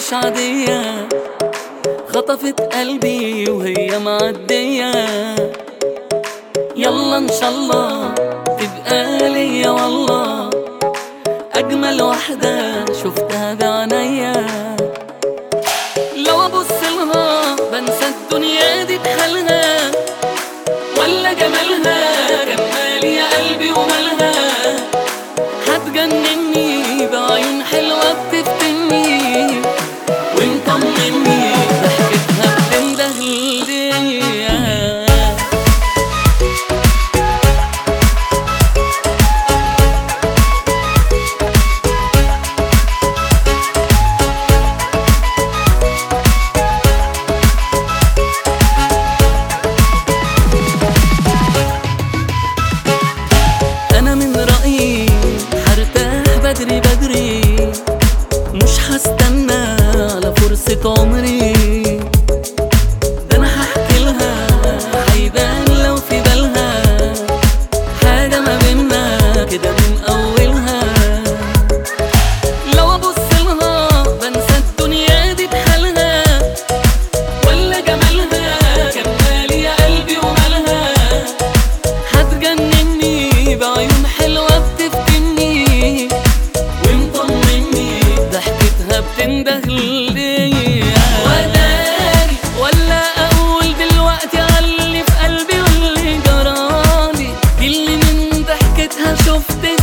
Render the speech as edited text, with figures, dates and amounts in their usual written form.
مش عادية، خطفت قلبي وهي معدية. يلا ان شاء الله تبقى ليا والله، اجمل واحدة شفتها بعينيا. لو ابص لها بنسى الدنيا دي بحالها، ولا جمالها كمال يا قلبي ومالها. هتجنني بعيون حلوة بتفتني ومطمني، ضحكتها بتنده ليا. أنا من رأيي هرتاح بدري بدري، مش هستنى على فرصة عمري. ده أنا هحكي لها هيبان لو في بالها حاجة ما بينا كده من أولها. لو أبص لها بنسى الدنيا دي بحالها، ولا جمالها كمال يا قلبي ومالها. هتجنني بعيون حلوة بتفتني ومطمني، ضحكتها بتنده ليا. وداري ولا اقول دلوقتي علي في قلبي واللي جرالي، دي اللي من ضحكتها شفت